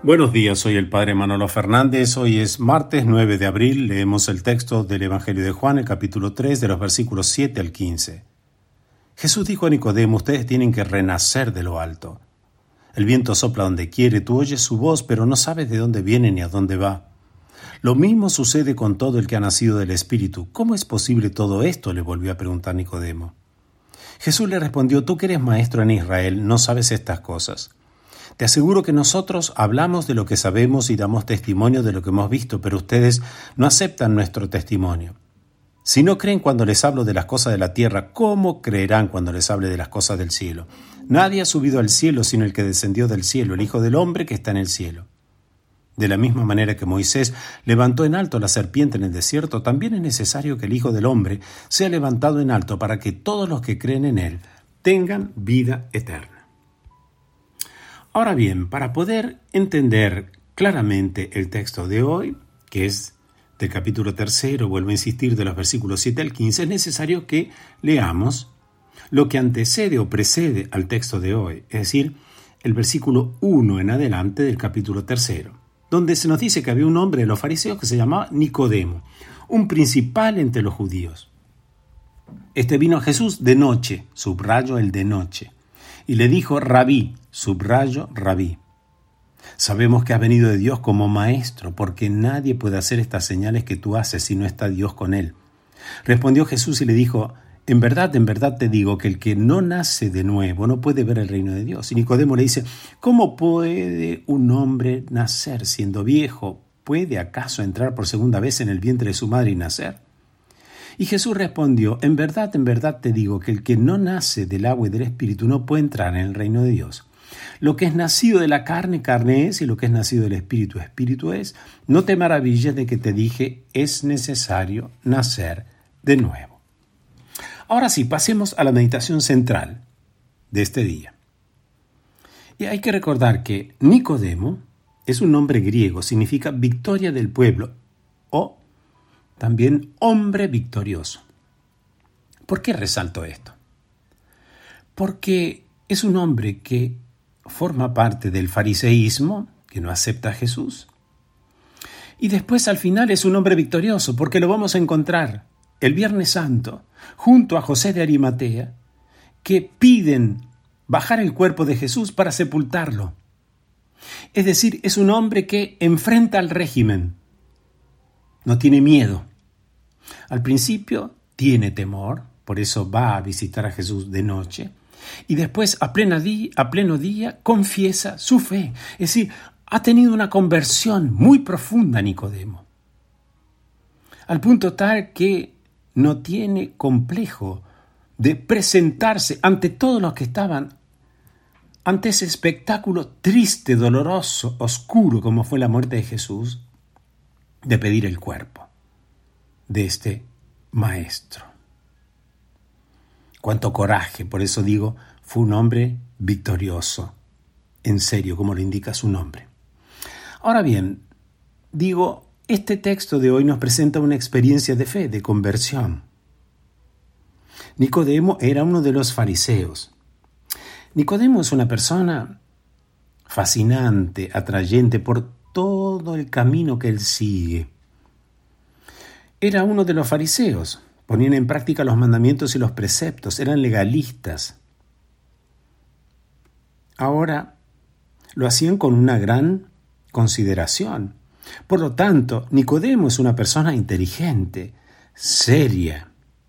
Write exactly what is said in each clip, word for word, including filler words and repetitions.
Buenos días, soy el Padre Manolo Fernández. Hoy es martes nueve de abril. Leemos el texto del Evangelio de Juan, el capítulo tres, de los versículos siete al quince. Jesús dijo a Nicodemo: ustedes tienen que renacer de lo alto. El viento sopla donde quiere, tú oyes su voz, pero no sabes de dónde viene ni a dónde va. Lo mismo sucede con todo el que ha nacido del Espíritu. ¿Cómo es posible todo esto?, le volvió a preguntar Nicodemo. Jesús le respondió: tú que eres maestro en Israel, no sabes estas cosas. Te aseguro que nosotros hablamos de lo que sabemos y damos testimonio de lo que hemos visto, pero ustedes no aceptan nuestro testimonio. Si no creen cuando les hablo de las cosas de la tierra, ¿cómo creerán cuando les hable de las cosas del cielo? Nadie ha subido al cielo sino el que descendió del cielo, el Hijo del Hombre que está en el cielo. De la misma manera que Moisés levantó en alto la serpiente en el desierto, también es necesario que el Hijo del Hombre sea levantado en alto para que todos los que creen en él tengan vida eterna. Ahora bien, para poder entender claramente el texto de hoy, que es del capítulo tercero, vuelvo a insistir, de los versículos siete al quince, es necesario que leamos lo que antecede o precede al texto de hoy, es decir, el versículo uno en adelante del capítulo tercero, donde se nos dice que había un hombre de los fariseos que se llamaba Nicodemo, un principal entre los judíos. Este vino a Jesús de noche, subrayo el de noche, y le dijo: Rabí, subrayo rabí. Sabemos que has venido de Dios como maestro, porque nadie puede hacer estas señales que tú haces si no está Dios con él. Respondió Jesús y le dijo: en verdad, en verdad te digo que el que no nace de nuevo no puede ver el reino de Dios. Y Nicodemo le dice: ¿cómo puede un hombre nacer siendo viejo? ¿Puede acaso entrar por segunda vez en el vientre de su madre y nacer? Y Jesús respondió: en verdad, en verdad te digo que el que no nace del agua y del Espíritu no puede entrar en el reino de Dios. Lo que es nacido de la carne, carne es, y lo que es nacido del Espíritu, Espíritu es. No te maravilles de que te dije: es necesario nacer de nuevo. Ahora sí, pasemos a la meditación central de este día. Y hay que recordar que Nicodemo es un nombre griego, significa victoria del pueblo o también hombre victorioso. ¿Por qué resalto esto? Porque es un hombre que forma parte del fariseísmo, que no acepta a Jesús. Y después al final es un hombre victorioso, porque lo vamos a encontrar el Viernes Santo junto a José de Arimatea, que piden bajar el cuerpo de Jesús para sepultarlo. Es decir, es un hombre que enfrenta al régimen. No tiene miedo. Al principio tiene temor, por eso va a visitar a Jesús de noche, y después a, plena día, a pleno día confiesa su fe. Es decir, ha tenido una conversión muy profunda Nicodemo, al punto tal que no tiene complejo de presentarse ante todos los que estaban ante ese espectáculo triste, doloroso, oscuro como fue la muerte de Jesús, de pedir el cuerpo de este maestro. Cuánto coraje, por eso digo, fue un hombre victorioso, en serio, como lo indica su nombre. Ahora bien, digo, este texto de hoy nos presenta una experiencia de fe, de conversión. Nicodemo era uno de los fariseos. Nicodemo es una persona fascinante, atrayente por todo el camino que él sigue. Era uno de los fariseos, ponían en práctica los mandamientos y los preceptos, eran legalistas. Ahora lo hacían con una gran consideración. Por lo tanto, Nicodemo es una persona inteligente, seria,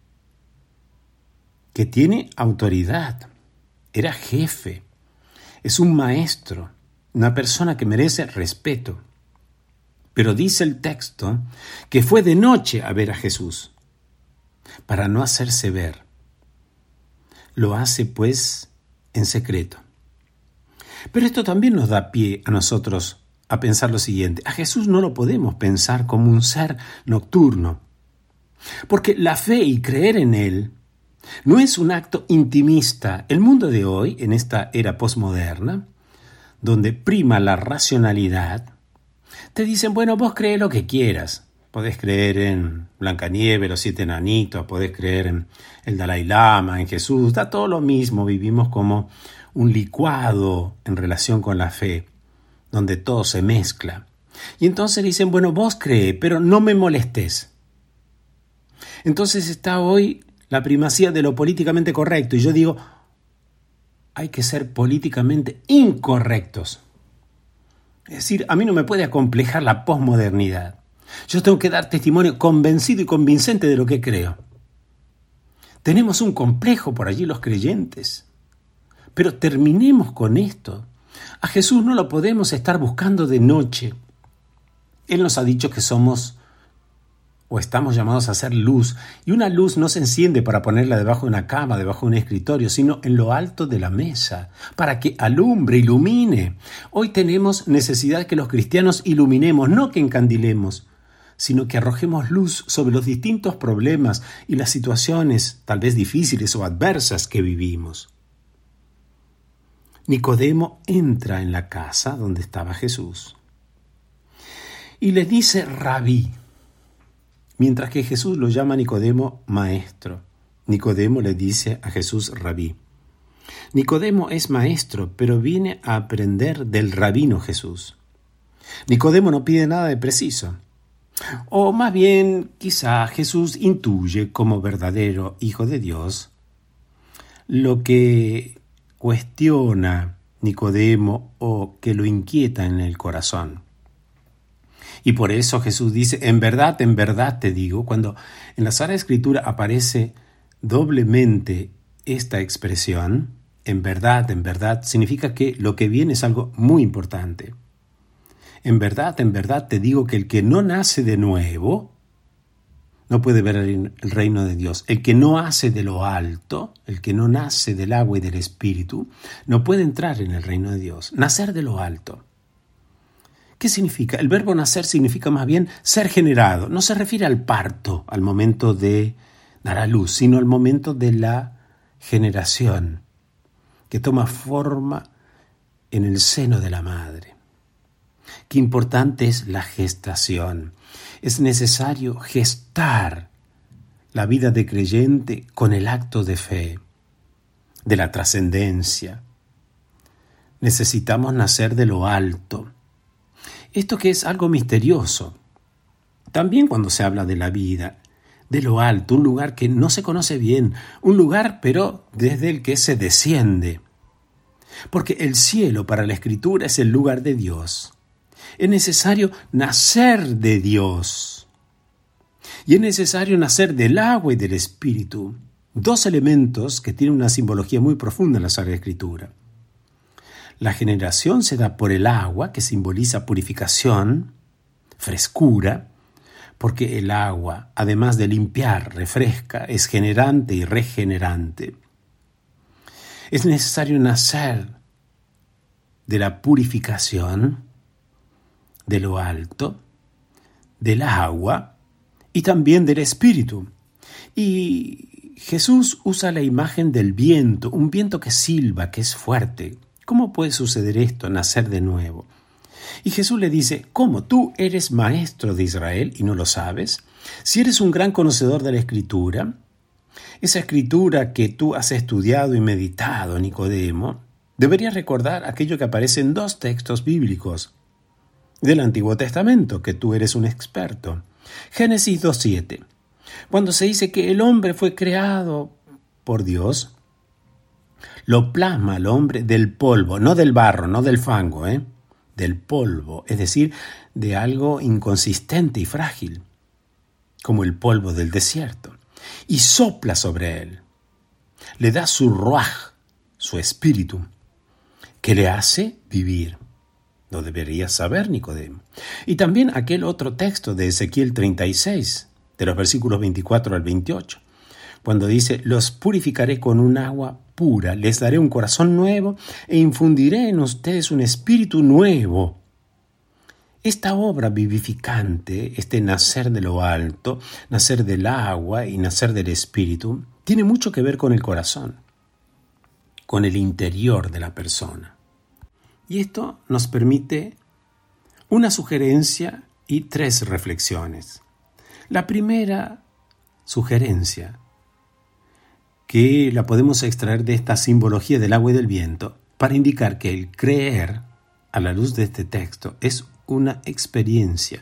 que tiene autoridad, era jefe, es un maestro, una persona que merece respeto. Pero dice el texto que fue de noche a ver a Jesús, para no hacerse ver. Lo hace, pues, en secreto. Pero esto también nos da pie a nosotros a pensar lo siguiente: a Jesús no lo podemos pensar como un ser nocturno, porque la fe y creer en Él no es un acto intimista. El mundo de hoy, en esta era posmoderna, donde prima la racionalidad, te dicen: bueno, vos creé lo que quieras. Podés creer en Blancanieves, los siete enanitos, podés creer en el Dalai Lama, en Jesús, da todo lo mismo. Vivimos como un licuado en relación con la fe. donde todo se mezcla. Y entonces le dicen, bueno, vos cree, pero no me molestes. Entonces está hoy la primacía de lo políticamente correcto. Y yo digo, hay que ser políticamente incorrectos. Es decir, a mí no me puede acomplejar la posmodernidad. Yo tengo que dar testimonio convencido y convincente de lo que creo. Tenemos un complejo por allí los creyentes. Pero terminemos con esto. A Jesús no lo podemos estar buscando de noche. Él nos ha dicho que somos o estamos llamados a ser luz. Y una luz no se enciende para ponerla debajo de una cama, debajo de un escritorio, sino en lo alto de la mesa, para que alumbre, ilumine. Hoy tenemos necesidad de que los cristianos iluminemos, no que encandilemos, sino que arrojemos luz sobre los distintos problemas y las situaciones, tal vez difíciles o adversas, que vivimos. Nicodemo entra en la casa donde estaba Jesús y le dice Rabí, mientras que Jesús lo llama a Nicodemo maestro. Nicodemo le dice a Jesús Rabí. Nicodemo es maestro, pero viene a aprender del rabino Jesús. Nicodemo no pide nada de preciso. O más bien, quizá Jesús intuye como verdadero Hijo de Dios lo que cuestiona Nicodemo o que lo inquieta en el corazón. Y por eso Jesús dice, en verdad, en verdad te digo, cuando en la Sagrada Escritura aparece doblemente esta expresión, en verdad, en verdad, significa que lo que viene es algo muy importante. En verdad, en verdad te digo que el que no nace de nuevo no puede ver el reino de Dios. El que no hace de lo alto, el que no nace del agua y del Espíritu, no puede entrar en el reino de Dios. Nacer de lo alto. ¿Qué significa? El verbo nacer significa más bien ser generado. No se refiere al parto, al momento de dar a luz, sino al momento de la generación, que toma forma en el seno de la madre. Qué importante es la gestación. Es necesario gestar la vida de creyente con el acto de fe, de la trascendencia. Necesitamos nacer de lo alto. Esto que es algo misterioso. También cuando se habla de la vida, de lo alto, un lugar que no se conoce bien, un lugar pero desde el que se desciende. Porque el cielo para la Escritura es el lugar de Dios. Es necesario nacer de Dios. Y es necesario nacer del agua y del Espíritu. Dos elementos que tienen una simbología muy profunda en la Sagrada Escritura. La generación se da por el agua, que simboliza purificación, frescura, porque el agua, además de limpiar, refresca, es generante y regenerante. Es necesario nacer de la purificación, de lo alto, del agua y también del Espíritu. Y Jesús usa la imagen del viento, un viento que silba, que es fuerte. ¿Cómo puede suceder esto, nacer de nuevo? Y Jesús le dice, ¿cómo? ¿Tú eres maestro de Israel y no lo sabes? Si eres un gran conocedor de la Escritura, esa Escritura que tú has estudiado y meditado, Nicodemo, deberías recordar aquello que aparece en dos textos bíblicos del Antiguo Testamento, que tú eres un experto. Génesis dos siete, cuando se dice que el hombre fue creado por Dios, lo plasma al hombre del polvo, no del barro, no del fango, ¿eh? del polvo, es decir, de algo inconsistente y frágil, como el polvo del desierto, y sopla sobre él. Le da su ruaj, su espíritu, que le hace vivir. Lo deberías saber, Nicodemo. Y también aquel otro texto de Ezequiel treinta y seis, de los versículos veinticuatro al veintiocho, cuando dice, los purificaré con un agua pura, les daré un corazón nuevo e infundiré en ustedes un espíritu nuevo. Esta obra vivificante, este nacer de lo alto, nacer del agua y nacer del espíritu, tiene mucho que ver con el corazón, con el interior de la persona. Y esto nos permite una sugerencia y tres reflexiones. La primera sugerencia, que la podemos extraer de esta simbología del agua y del viento, para indicar que el creer a la luz de este texto es una experiencia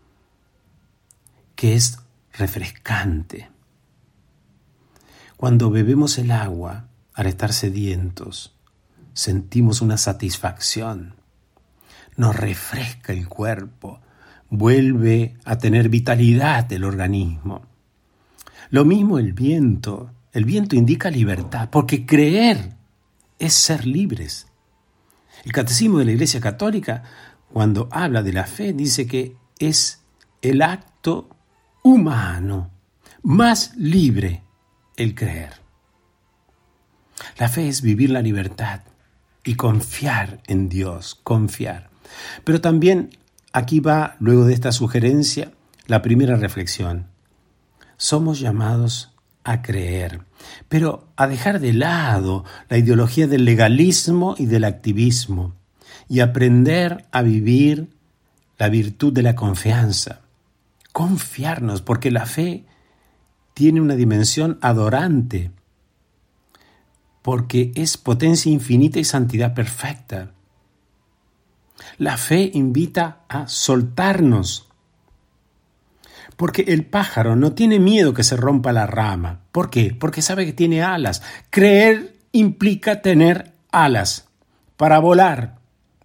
que es refrescante. Cuando bebemos el agua, al estar sedientos, sentimos una satisfacción. Nos refresca el cuerpo, vuelve a tener vitalidad el organismo. Lo mismo el viento. El viento indica libertad, porque creer es ser libres. El Catecismo de la Iglesia Católica, cuando habla de la fe, dice que es el acto humano más libre, el creer. La fe es vivir la libertad y confiar en Dios, confiar. Pero también aquí va, luego de esta sugerencia, la primera reflexión. Somos llamados a creer, pero a dejar de lado la ideología del legalismo y del activismo y aprender a vivir la virtud de la confianza. Confiarnos, porque la fe tiene una dimensión adorante, porque es potencia infinita y santidad perfecta. La fe invita a soltarnos, porque el pájaro no tiene miedo que se rompa la rama. ¿Por qué? Porque sabe que tiene alas. Creer implica tener alas para volar.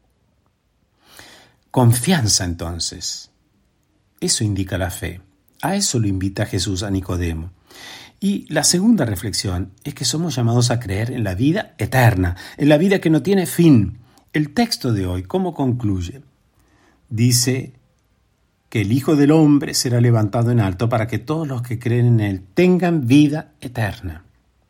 Confianza, entonces. Eso indica la fe. A eso lo invita Jesús a Nicodemo. Y la segunda reflexión es que somos llamados a creer en la vida eterna, en la vida que no tiene fin. El texto de hoy, ¿cómo concluye? Dice que el Hijo del Hombre será levantado en alto para que todos los que creen en Él tengan vida eterna,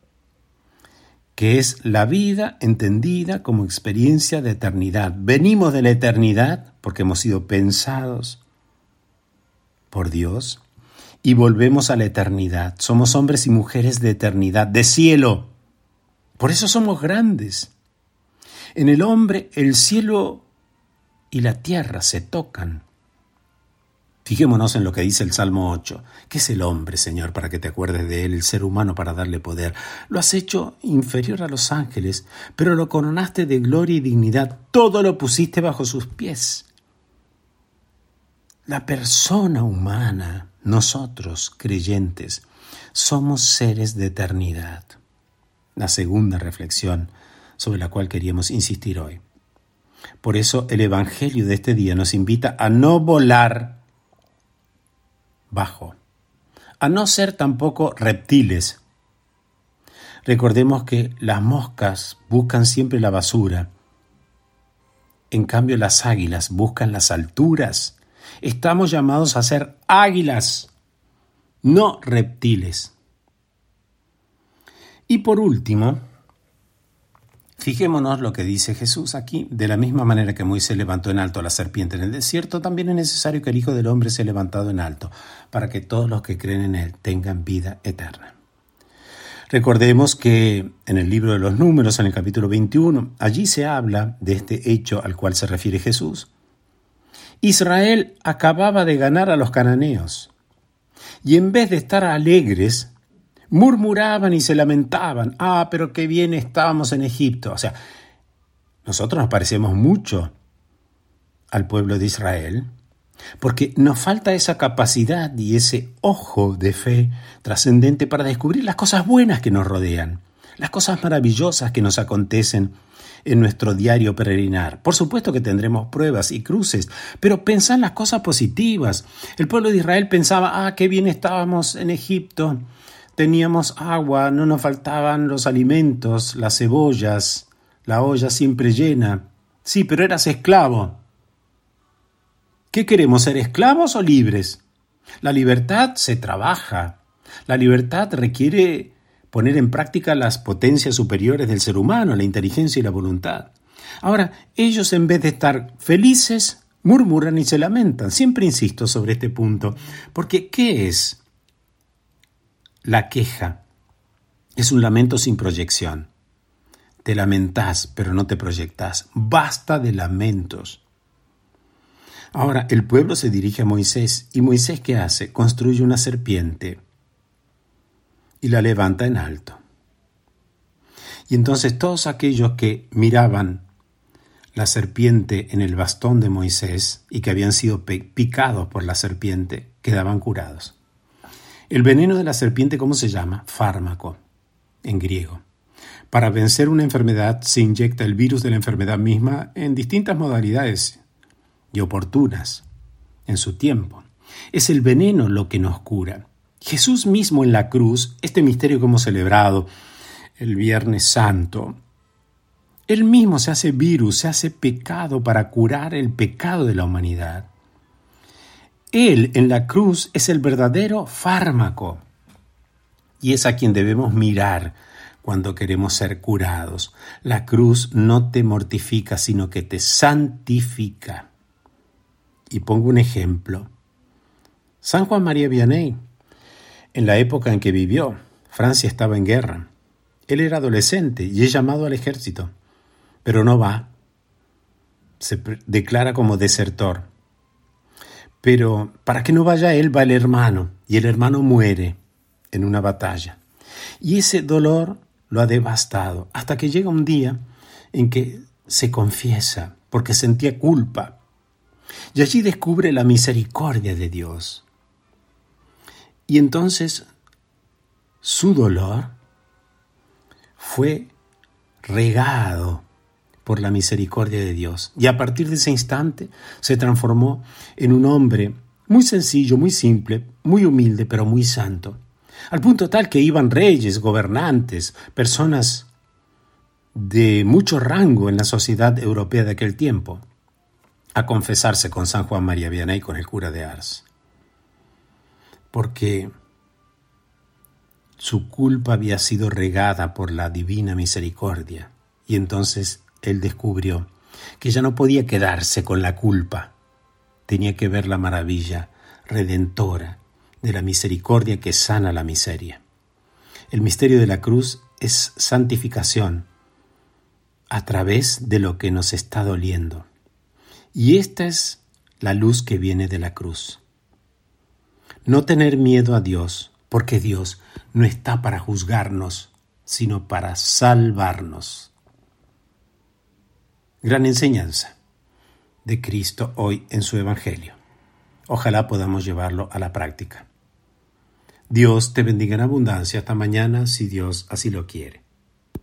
que es la vida entendida como experiencia de eternidad. Venimos de la eternidad porque hemos sido pensados por Dios y volvemos a la eternidad. Somos hombres y mujeres de eternidad, de cielo. Por eso somos grandes. En el hombre el cielo y la tierra se tocan. Fijémonos en lo que dice el Salmo ocho. ¿Qué es el hombre, Señor, para que te acuerdes de él? El ser humano para darle poder. Lo has hecho inferior a los ángeles, pero lo coronaste de gloria y dignidad. Todo lo pusiste bajo sus pies. La persona humana, nosotros, creyentes, somos seres de eternidad. La segunda reflexión sobre la cual queríamos insistir hoy. Por eso el Evangelio de este día nos invita a no volar bajo, a no ser tampoco reptiles. Recordemos que las moscas buscan siempre la basura, en cambio las águilas buscan las alturas. Estamos llamados a ser águilas, no reptiles. Y por último, fijémonos lo que dice Jesús aquí. De la misma manera que Moisés levantó en alto a la serpiente en el desierto, también es necesario que el Hijo del Hombre sea levantado en alto, para que todos los que creen en Él tengan vida eterna. Recordemos que en el libro de los Números, en el capítulo veintiuno, allí se habla de este hecho al cual se refiere Jesús. Israel acababa de ganar a los cananeos, y en vez de estar alegres, murmuraban y se lamentaban. Ah, pero qué bien estábamos en Egipto. O sea, nosotros nos parecemos mucho al pueblo de Israel, porque nos falta esa capacidad y ese ojo de fe trascendente para descubrir las cosas buenas que nos rodean, las cosas maravillosas que nos acontecen en nuestro diario peregrinar. Por supuesto que tendremos pruebas y cruces, pero pensá en las cosas positivas. El pueblo de Israel pensaba, ah, qué bien estábamos en Egipto. Teníamos agua, no nos faltaban los alimentos, las cebollas, la olla siempre llena. Sí, pero eras esclavo. ¿Qué queremos, ser esclavos o libres? La libertad se trabaja. La libertad requiere poner en práctica las potencias superiores del ser humano, la inteligencia y la voluntad. Ahora, ellos en vez de estar felices, murmuran y se lamentan. Siempre insisto sobre este punto, porque ¿qué es la queja? Es un lamento sin proyección. Te lamentás, pero no te proyectás. Basta de lamentos. Ahora, el pueblo se dirige a Moisés, y Moisés, ¿qué hace? Construye una serpiente y la levanta en alto. Y entonces todos aquellos que miraban la serpiente en el bastón de Moisés y que habían sido picados por la serpiente quedaban curados. El veneno de la serpiente, ¿cómo se llama? Fármaco, en griego. Para vencer una enfermedad se inyecta el virus de la enfermedad misma en distintas modalidades y oportunas en su tiempo. Es el veneno lo que nos cura. Jesús mismo en la cruz, este misterio que hemos celebrado el Viernes Santo, Él mismo se hace virus, se hace pecado para curar el pecado de la humanidad. Él en la cruz es el verdadero fármaco y es a quien debemos mirar cuando queremos ser curados. La cruz no te mortifica, sino que te santifica. Y pongo un ejemplo. San Juan María Vianney, en la época en que vivió, Francia estaba en guerra. Él era adolescente y es llamado al ejército, pero no va. Se declara como desertor. Pero para que no vaya él, va el hermano, y el hermano muere en una batalla. Y ese dolor lo ha devastado, hasta que llega un día en que se confiesa, porque sentía culpa. Y allí descubre la misericordia de Dios. Y entonces su dolor fue regado por la misericordia de Dios. Y a partir de ese instante se transformó en un hombre muy sencillo, muy simple, muy humilde, pero muy santo. Al punto tal que iban reyes, gobernantes, personas de mucho rango en la sociedad europea de aquel tiempo, a confesarse con San Juan María Vianney, con el cura de Ars. Porque su culpa había sido regada por la divina misericordia. Y entonces él descubrió que ya no podía quedarse con la culpa. Tenía que ver la maravilla redentora de la misericordia que sana la miseria. El misterio de la cruz es santificación a través de lo que nos está doliendo. Y esta es la luz que viene de la cruz. No tener miedo a Dios, porque Dios no está para juzgarnos, sino para salvarnos. Gran enseñanza de Cristo hoy en su Evangelio. Ojalá podamos llevarlo a la práctica. Dios te bendiga en abundancia. Hasta mañana, si Dios así lo quiere.